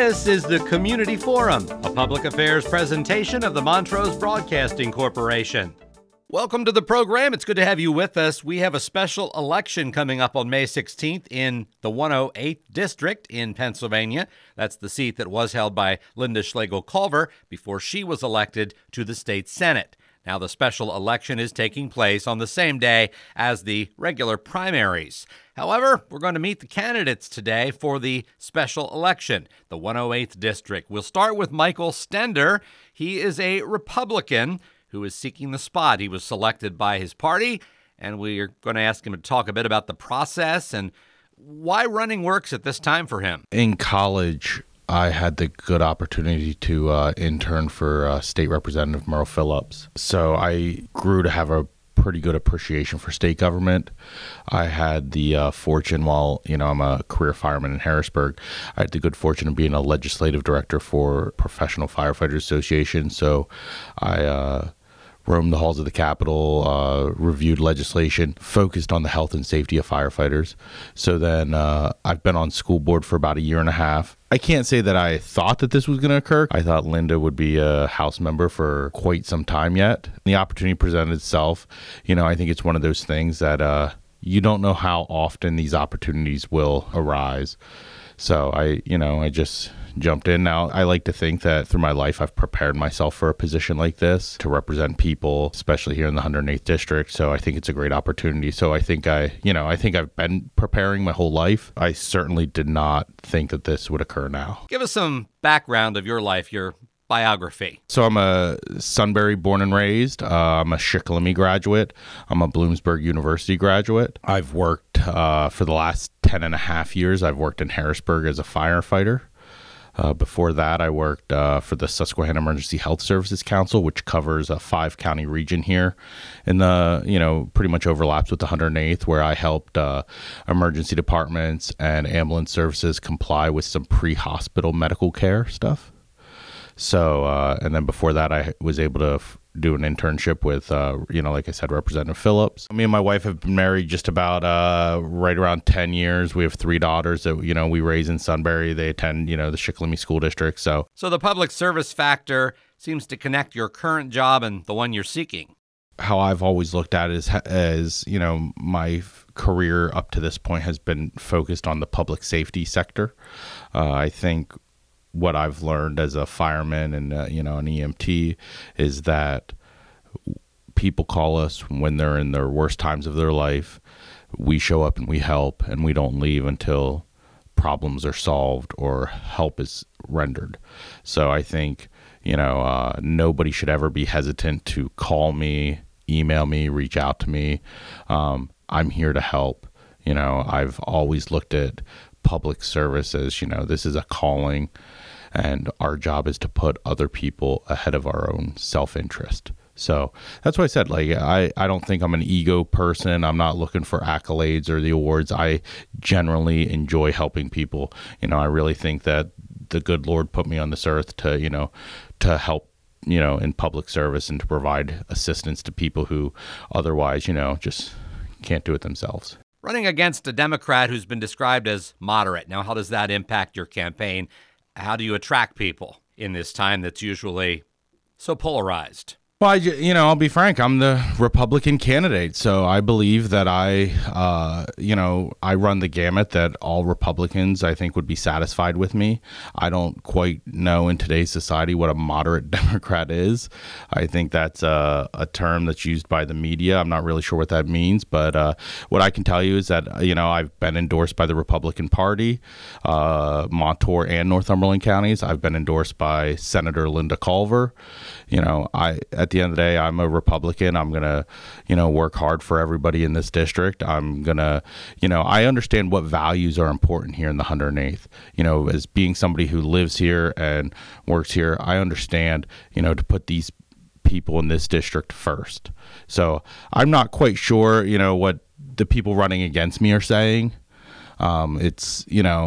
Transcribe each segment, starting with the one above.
This is the Community Forum, a public affairs presentation of the Montrose Broadcasting Corporation. Welcome to the program. It's good to have you with us. We have a special election coming up on May 16th in the 108th District in Pennsylvania. That's the seat that was held by Linda Schlegel-Culver before she was elected to the state Senate. Now, the special election is taking place on the same day as the regular primaries. However, we're going to meet the candidates today for the special election, the 108th District. We'll start with Michael Stender. He is a Republican who is seeking the spot. He was selected by his party, and we're going to ask him to talk a bit about the process and why running works at this time for him. In college, I had the good opportunity to intern for State Representative Merle Phillips. So I grew to have a pretty good appreciation for state government. I had the fortune, while I'm a career fireman in Harrisburg, I had the good fortune of being a legislative director for Professional Firefighters Association. So I roamed the halls of the Capitol, reviewed legislation, focused on the health and safety of firefighters. So then I've been on school board for about a year and a half. I can't say that I thought that this was going to occur. I thought Linda would be a House member for quite some time yet. The opportunity presented itself. I think it's one of those things that you don't know how often these opportunities will arise. So I just jumped in. Now, I like to think that through my life, I've prepared myself for a position like this to represent people, especially here in the 108th District. So I think it's a great opportunity. So I think I've been preparing my whole life. I certainly did not think that this would occur now. Give us some background of your life, your biography. So I'm a Sunbury born and raised. I'm a Shikellamy graduate. I'm a Bloomsburg University graduate. I've worked for the last 10 and a half years. I've worked in Harrisburg as a firefighter. Before that, I worked for the Susquehanna Emergency Health Services Council, which covers a 5-county region here, and pretty much overlaps with the 108th, where I helped emergency departments and ambulance services comply with some pre-hospital medical care stuff. So, and then before that, I was able to do an internship with, like I said, Representative Phillips. Me and my wife have been married just about right around 10 years. We have 3 daughters that, we raise in Sunbury. They attend, the Shikellamy School District. So the public service factor seems to connect your current job and the one you're seeking. How I've always looked at it as my career up to this point has been focused on the public safety sector. I think what I've learned as a fireman and, an EMT is that people call us when they're in their worst times of their life. We show up and we help, and we don't leave until problems are solved or help is rendered. So I think, nobody should ever be hesitant to call me, email me, reach out to me. I'm here to help. I've always looked at public service as, this is a calling, and our job is to put other people ahead of our own self-interest. So that's why I said, I don't think I'm an ego person. I'm not looking for accolades or the awards. I generally enjoy helping people. I really think that the good Lord put me on this earth to, to help, in public service and to provide assistance to people who otherwise, just can't do it themselves. Running against a Democrat who's been described as moderate. Now, how does that impact your campaign? How do you attract people in this time that's usually so polarized? Well, I'll be frank. I'm the Republican candidate, so I believe that I run the gamut that all Republicans, I think, would be satisfied with me. I don't quite know in today's society what a moderate Democrat is. I think that's a term that's used by the media. I'm not really sure what that means, but what I can tell you is that, I've been endorsed by the Republican Party, Montour and Northumberland counties. I've been endorsed by Senator Linda Culver. At the end of the day, I'm a Republican. I'm going to, work hard for everybody in this district. I'm going to, I understand what values are important here in the 108th. As being somebody who lives here and works here, I understand, to put these people in this district first. So I'm not quite sure, what the people running against me are saying. It's,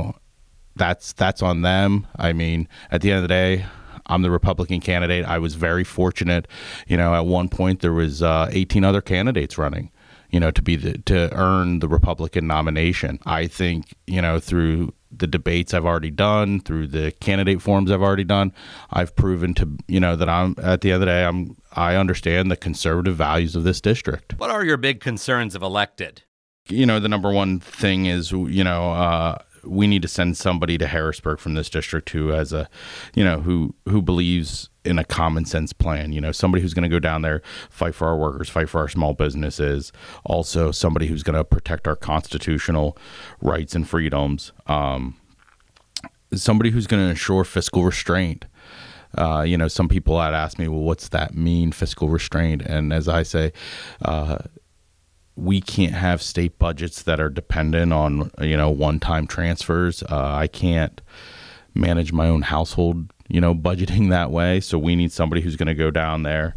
that's on them. I mean, at the end of the day, I'm the Republican candidate. I was very fortunate. At one point there was 18 other candidates running, to earn the Republican nomination. I think, through the debates I've already done, through the candidate forums I've already done, I've proven to, that I'm, at the end of the day, I understand the conservative values of this district. What are your big concerns if elected? The number one thing is, we need to send somebody to Harrisburg from this district who has who believes in a common sense plan. Somebody who's going to go down there, fight for our workers, fight for our small businesses. Also, somebody who's going to protect our constitutional rights and freedoms. Somebody who's going to ensure fiscal restraint. Some people had asked me, well, what's that mean, fiscal restraint? And as I say, we can't have state budgets that are dependent on, one-time transfers. I can't manage my own household, budgeting that way. So we need somebody who's going to go down there,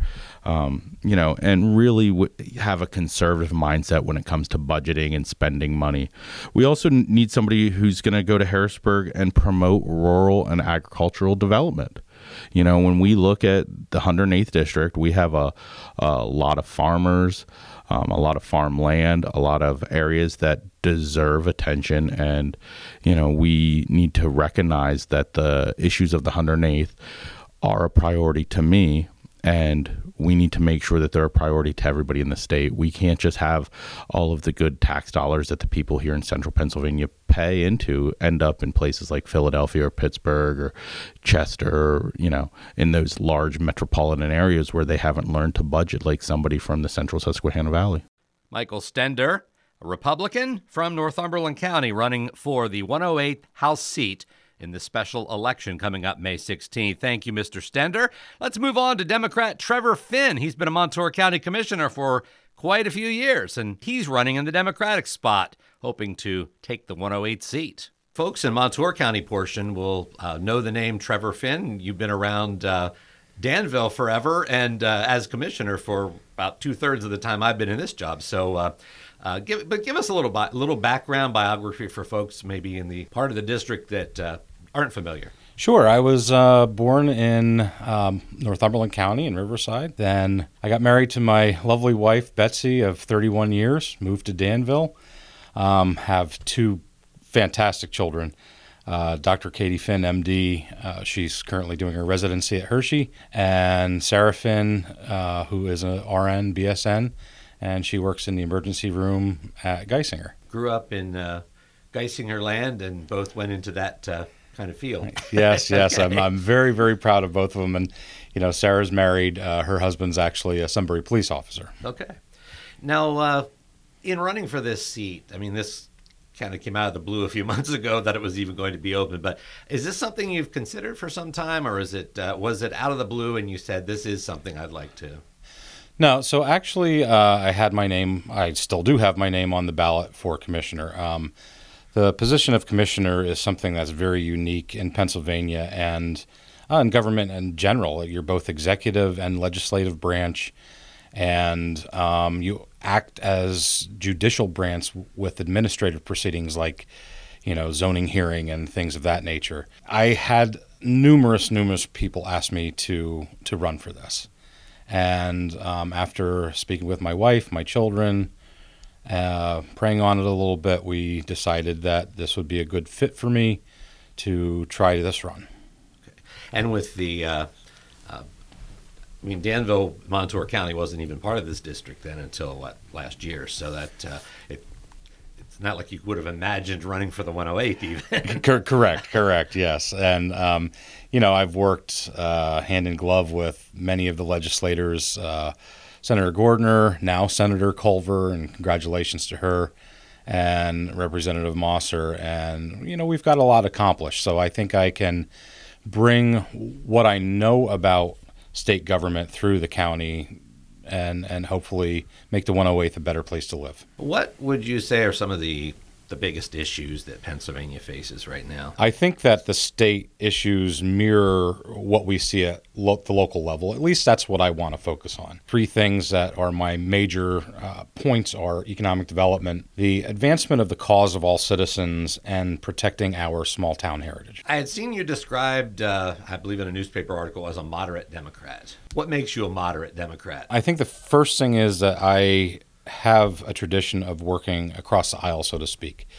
and really have a conservative mindset when it comes to budgeting and spending money. We also need somebody who's going to go to Harrisburg and promote rural and agricultural development. When we look at the 108th district, we have a lot of farmers, a lot of farmland, a lot of areas that deserve attention. And, we need to recognize that the issues of the 108th are a priority to me. And we need to make sure that they're a priority to everybody in the state. We can't just have all of the good tax dollars that the people here in central Pennsylvania pay into end up in places like Philadelphia or Pittsburgh or Chester, in those large metropolitan areas where they haven't learned to budget like somebody from the central Susquehanna Valley. Michael Stender, a Republican from Northumberland County, running for the 108th House seat in the special election coming up May 16th. Thank you, Mr. Stender. Let's move on to Democrat Trevor Finn. He's been a Montour County Commissioner for quite a few years, and he's running in the Democratic spot, hoping to take the 108th seat. Folks in Montour County portion will know the name Trevor Finn. You've been around Danville forever, and as commissioner for about 2/3 of the time I've been in this job. So give us a little background biography for folks maybe in the part of the district that aren't familiar. Sure. I was born in Northumberland County in Riverside. Then I got married to my lovely wife, Betsy, of 31 years, moved to Danville, have two fantastic children. Dr. Katie Finn, MD, she's currently doing her residency at Hershey, and Sarah Finn, who is an RN, BSN, and she works in the emergency room at Geisinger. Grew up in Geisinger land and both went into that kind of field. Yes. Okay. I'm very, very proud of both of them. And, Sarah's married. Her husband's actually a Sunbury police officer. Okay. Now, in running for this seat, this kind of came out of the blue a few months ago that it was even going to be open. But is this something you've considered for some time, or was it out of the blue and you said, this is something I'd like to? No, so actually I still do have my name on the ballot for commissioner. The position of commissioner is something that's very unique in Pennsylvania and in government in general. You're both executive and legislative branch, and you act as judicial branch with administrative proceedings like, zoning hearing and things of that nature. I had numerous people ask me to run for this. And after speaking with my wife, my children, praying on it a little bit, we decided that this would be a good fit for me to try this run. Okay. And with the, Danville, Montour County wasn't even part of this district then until last year. So that it's not like you would have imagined running for the 108th even. Correct, yes. And, I've worked hand in glove with many of the legislators, Senator Gordner, now Senator Culver, and congratulations to her, and Representative Mosser. And, we've got a lot accomplished. So I think I can bring what I know about state government through the county and hopefully make the 108th a better place to live. What would you say are some of the biggest issues that Pennsylvania faces right now? I think that the state issues mirror what we see at the local level. At least that's what I want to focus on. Three things that are my major points are economic development, the advancement of the cause of all citizens, and protecting our small town heritage. I had seen you described, I believe in a newspaper article, as a moderate Democrat. What makes you a moderate Democrat? I think the first thing is that I have a tradition of working across the aisle, so to speak.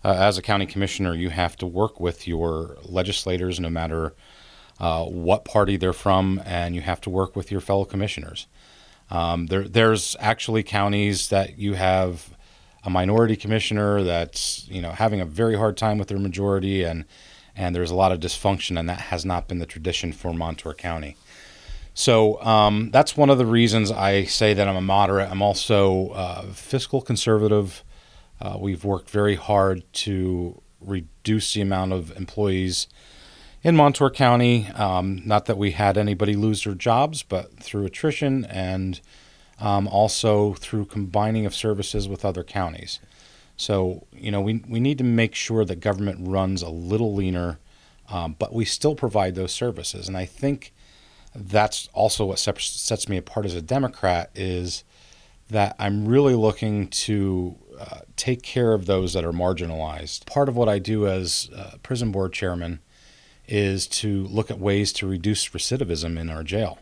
as a county commissioner, you have to work with your legislators no matter what party they're from, and you have to work with your fellow commissioners. There's actually counties that you have a minority commissioner that's having a very hard time with their majority, and there's a lot of dysfunction, and that has not been the tradition for Montour County. So that's one of the reasons I say that I'm a moderate. I'm also fiscal conservative. We've worked very hard to reduce the amount of employees in Montour County. Not that we had anybody lose their jobs, but through attrition and also through combining of services with other counties. So, we need to make sure that government runs a little leaner, but we still provide those services. And I think that's also what sets me apart as a Democrat, is that I'm really looking to take care of those that are marginalized. Part of what I do as prison board chairman is to look at ways to reduce recidivism in our jail.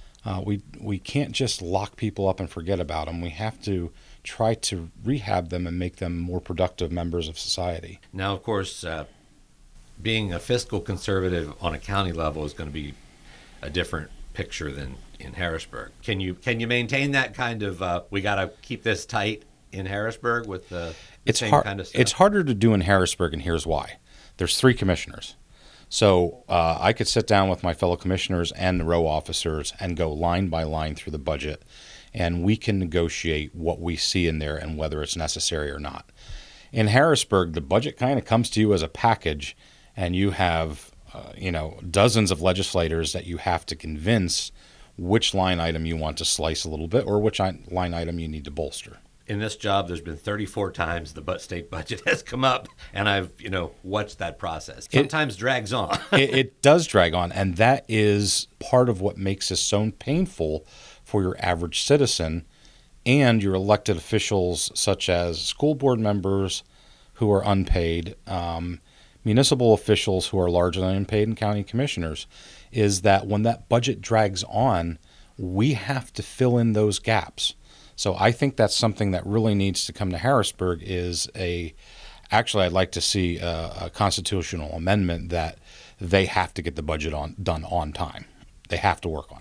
We can't just lock people up and forget about them. We have to try to rehab them and make them more productive members of society. Now, of course, being a fiscal conservative on a county level is going to be a different picture than in Harrisburg. Can you maintain that kind of we got to keep this tight in Harrisburg with the same kind of stuff? It's harder to do in Harrisburg, and here's why. There's 3 commissioners. So I could sit down with my fellow commissioners and the row officers and go line by line through the budget, and we can negotiate what we see in there and whether it's necessary or not. In Harrisburg, the budget kind of comes to you as a package, and you have dozens of legislators that you have to convince which line item you want to slice a little bit or which line item you need to bolster. In this job, there's been 34 times the state budget has come up, and I've watched that process. Sometimes drags on. It does drag on, and that is part of what makes this so painful for your average citizen and your elected officials, such as school board members who are unpaid, municipal officials who are largely unpaid, and county commissioners, is that when that budget drags on, we have to fill in those gaps. So I think that's something that really needs to come to Harrisburg actually I'd like to see a constitutional amendment that they have to get the budget done on time. They have to work on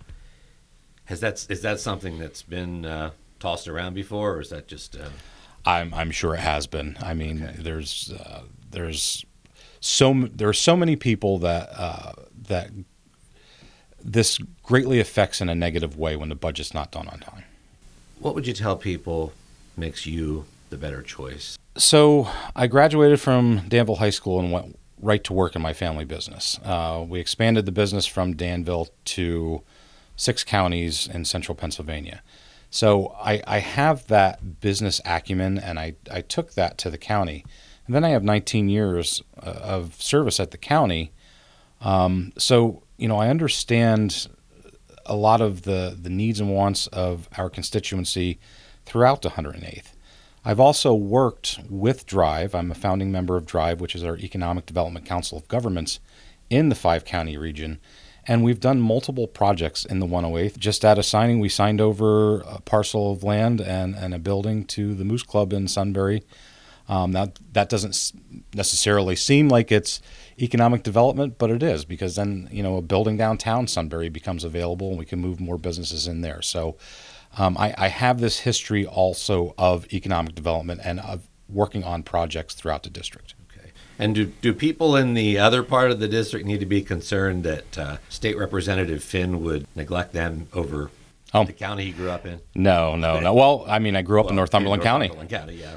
that. Is that something that's been tossed around before, or is that just? I'm sure it has been. I mean, okay. There's so many people that this greatly affects in a negative way when the budget's not done on time. What would you tell people makes you the better choice? So I graduated from Danville High School and went right to work in my family business. We expanded the business from Danville to 6 counties in central Pennsylvania. So I have that business acumen, and I took that to the county. And then I have 19 years of service at the county. So I understand a lot of the needs and wants of our constituency throughout the 108th. I've also worked with DRIVE. I'm a founding member of DRIVE, which is our Economic Development Council of Governments in the 5-county region. And we've done multiple projects in the 108th. Just at a signing, we signed over a parcel of land and a building to the Moose Club in Sunbury. That doesn't necessarily seem like it's economic development, but it is, because then, a building downtown Sunbury becomes available and we can move more businesses in there. So I have this history also of economic development and of working on projects throughout the district. Okay. And do people in the other part of the district need to be concerned that State Representative Finn would neglect them over the county he grew up in? No. Well, I mean, I grew up in Northumberland County. Yeah.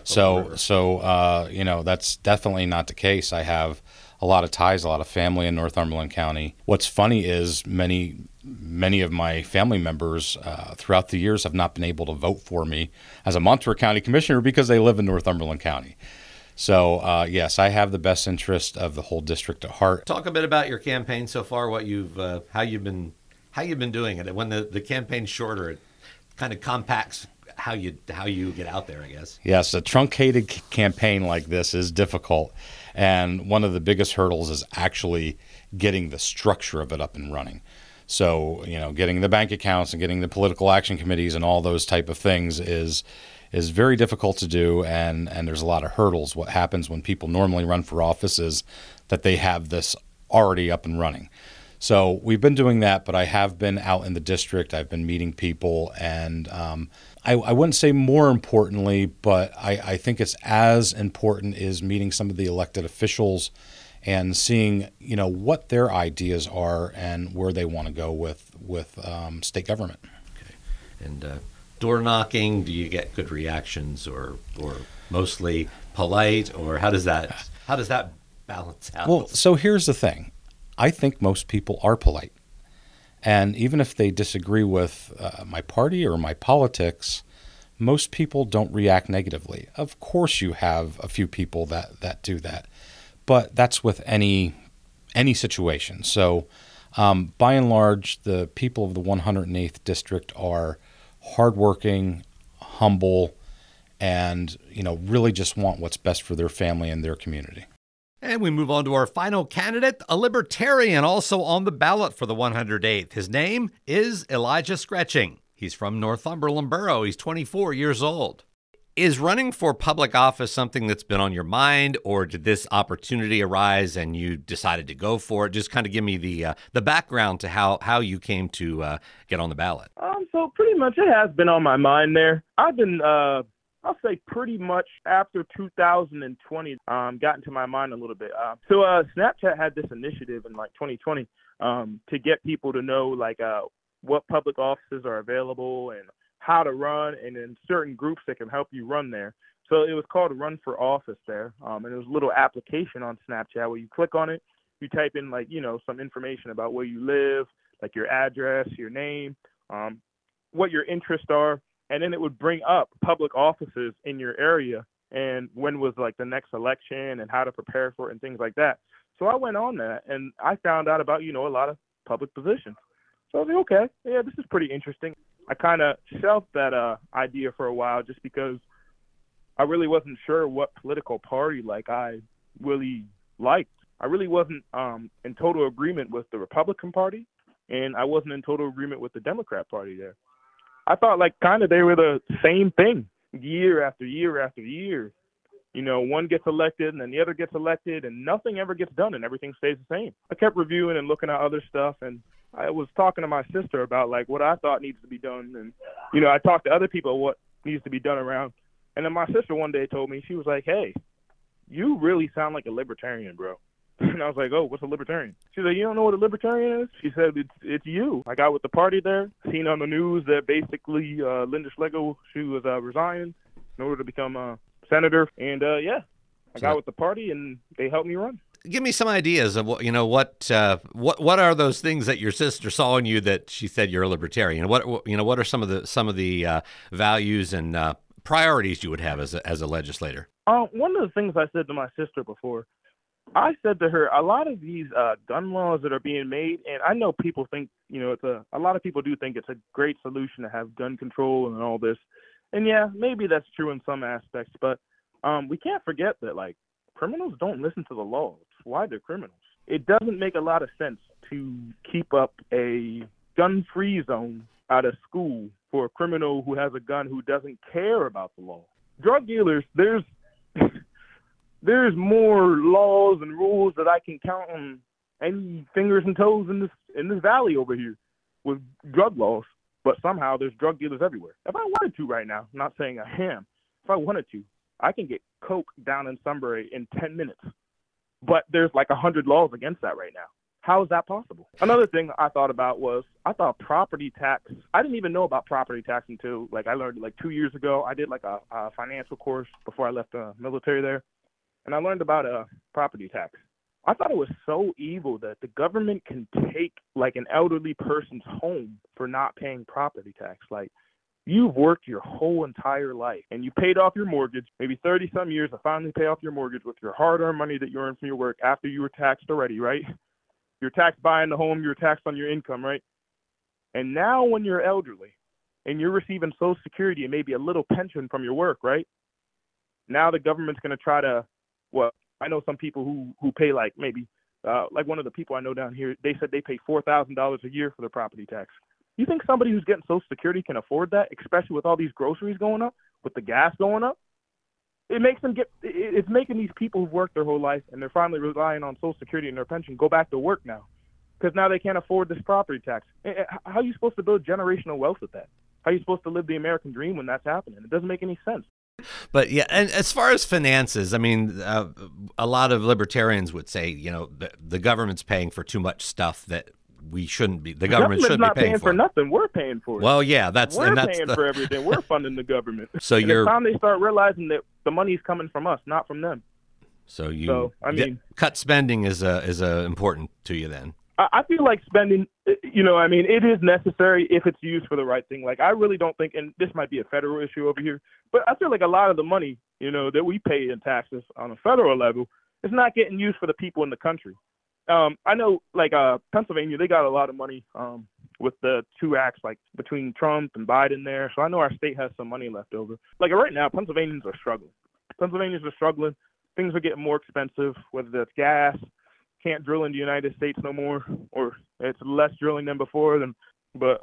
So that's definitely not the case. I have a lot of ties, a lot of family in Northumberland County. What's funny is many of my family members throughout the years have not been able to vote for me as a Montour County Commissioner because they live in Northumberland County. So, yes, I have the best interest of the whole district at heart. Talk a bit about your campaign so far, how you've been doing it. When the campaign's shorter, it kind of compacts how you get out there, I guess. Yes, a truncated campaign like this is difficult. And one of the biggest hurdles is actually getting the structure of it up and running. So, getting the bank accounts and getting the political action committees and all those type of things is is very difficult to do, and there's a lot of hurdles. What happens when people normally run for office is that they have this already up and running. So we've been doing that, but I have been out in the district. I've been meeting people, and I wouldn't say more importantly, but I think it's as important is meeting some of the elected officials and seeing, what their ideas are and where they want to go with state government. Okay. And door knocking, do you get good reactions or mostly polite, or how does that balance out? Well, so here's the thing. I think most people are polite. And even if they disagree with my party or my politics, most people don't react negatively. Of course you have a few people that do that, but that's with any situation. So by and large, the people of the 108th District are hardworking, humble, and really just want what's best for their family and their community. And we move on to our final candidate, a libertarian also on the ballot for the 108th. His name is Elijah Skretching. He's from Northumberland Borough. He's 24 years old. Is running for public office something that's been on your mind, or did this opportunity arise and you decided to go for it? Just kind of give me the background to how you came to get on the ballot. So pretty much it has been on my mind there. I've been I'll say pretty much after 2020 got into my mind a little bit. So Snapchat had this initiative in 2020 to get people to know what public offices are available and how to run, and in certain groups that can help you run there. So it was called Run for Office there, and it was a little application on Snapchat where you click on it, you type in some information about where you live, like your address, your name, what your interests are. And then it would bring up public offices in your area and when was the next election and how to prepare for it and things like that. So I went on that and I found out about, a lot of public positions. So I was like, okay, yeah, this is pretty interesting. I kind of shelved that idea for a while just because I really wasn't sure what political party I really liked. I really wasn't in total agreement with the Republican Party, and I wasn't in total agreement with the Democrat Party there. I thought kind of they were the same thing year after year after year. One gets elected and then the other gets elected and nothing ever gets done and everything stays the same. I kept reviewing and looking at other stuff, and I was talking to my sister about what I thought needs to be done. And, I talked to other people what needs to be done around. And then my sister one day told me, she was like, hey, you really sound like a libertarian, bro. And I was like, oh, what's a libertarian? She said, you don't know what a libertarian is? She said, it's you. I got with the party there, seen on the news that basically Linda Schlegel, she was resigning in order to become a senator. And, I got with the party and they helped me run. Give me some ideas of what are those things that your sister saw in you that she said you're a libertarian? What are some of the values and priorities you would have as a legislator? One of the things I said to my sister before, I said to her, a lot of these gun laws that are being made, and I know people think, a lot of people do think it's a great solution to have gun control and all this. And yeah, maybe that's true in some aspects, but we can't forget that criminals don't listen to the law. It's why they're criminals. It doesn't make a lot of sense to keep up a gun-free zone out of school for a criminal who has a gun who doesn't care about the law. Drug dealers, there's more laws and rules that I can count on any fingers and toes in this valley over here with drug laws. But somehow there's drug dealers everywhere. If I wanted to right now, I'm not saying I am, if I wanted to, I can get coke down in Sunbury in 10 minutes. But there's 100 laws against that right now. How is that possible? Another thing I thought about was I thought property tax. I didn't even know about property tax until I learned 2 years ago. I did a financial course before I left the military there. And I learned about property tax. I thought it was so evil that the government can take an elderly person's home for not paying property tax. You've worked your whole entire life and you paid off your mortgage, maybe 30 some years to finally pay off your mortgage with your hard-earned money that you earned from your work after you were taxed already, right? You're taxed buying the home, you're taxed on your income, right? And now when you're elderly and you're receiving Social Security and maybe a little pension from your work, right? Now the government's going to try to, I know some people who pay maybe, one of the people I know down here, they said they pay $4,000 a year for their property tax. You think somebody who's getting Social Security can afford that, especially with all these groceries going up? with the gas going up, it's making these people who've worked their whole life and they're finally relying on Social Security and their pension go back to work now because now they can't afford this property tax. How are you supposed to build generational wealth with that? How are you supposed to live the American dream when that's happening? It doesn't make any sense. But yeah, and as far as finances, I mean, a lot of libertarians would say, the government's paying for too much stuff that we shouldn't be. The government shouldn't not be paying for nothing. We're paying for it. Well, yeah, we're paying for everything. We're funding the government. So it's time they start realizing that the money's coming from us, not from them. So cut spending is important to you then. I feel like spending, it is necessary if it's used for the right thing. Like, I really don't think, and this might be a federal issue over here, but I feel like a lot of the money, that we pay in taxes on a federal level is not getting used for the people in the country. I know, like, Pennsylvania, they got a lot of money with the two acts, like, between Trump and Biden there. So I know our state has some money left over. Like, right now, Pennsylvanians are struggling. Things are getting more expensive, whether that's gas. Can't drill in the United States no more, or it's less drilling than before. But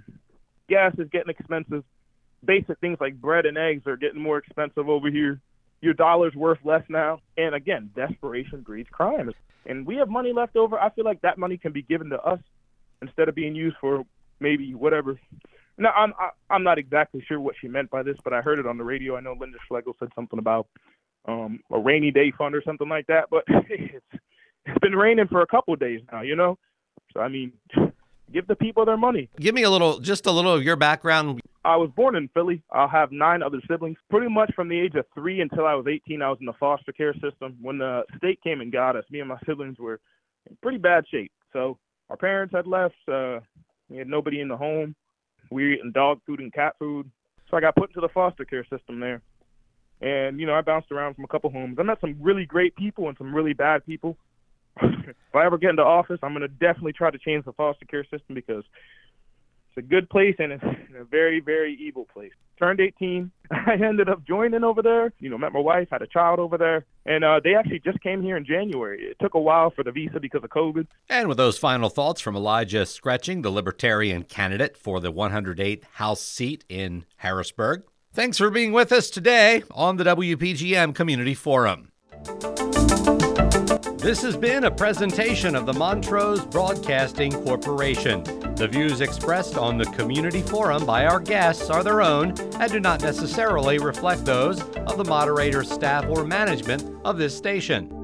gas is getting expensive. Basic things like bread and eggs are getting more expensive over here. Your dollar's worth less now. And again, desperation breeds crime. And we have money left over. I feel like that money can be given to us instead of being used for maybe whatever. Now, I'm not exactly sure what she meant by this, but I heard it on the radio. I know Linda Schlegel said something about a rainy day fund or something like that. But it's been raining for a couple of days now, So, I mean, give the people their money. Give me just a little of your background. I was born in Philly. I have 9 other siblings. Pretty much from the age of 3 until I was 18, I was in the foster care system. When the state came and got us, me and my siblings were in pretty bad shape. So our parents had left. We had nobody in the home. We were eating dog food and cat food. So I got put into the foster care system there. And, I bounced around from a couple homes. I met some really great people and some really bad people. If I ever get into office, I'm going to definitely try to change the foster care system because it's a good place and it's a very, very evil place. Turned 18. I ended up joining over there, met my wife, had a child over there. And they actually just came here in January. It took a while for the visa because of COVID. And with those final thoughts from Elijah Scretching, the Libertarian candidate for the 108th House seat in Harrisburg. Thanks for being with us today on the WPGM Community Forum. This has been a presentation of the Montrose Broadcasting Corporation. The views expressed on the Community Forum by our guests are their own and do not necessarily reflect those of the moderator, staff, or management of this station.